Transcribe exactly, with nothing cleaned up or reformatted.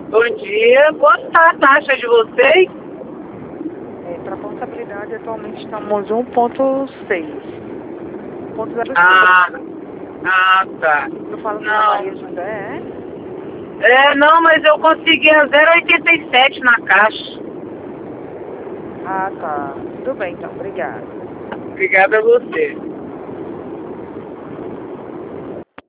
Bom dia. Quanto está a taxa de vocês? É, para portabilidade, atualmente estamos um ponto seis. um ponto zero seis. Ah, ah, tá. Eu falo com a Não. Maria José, é? É, não, mas eu consegui a zero vírgula oitenta e sete na caixa. Ah, tá. Tudo bem, então. Obrigada. Obrigada a você.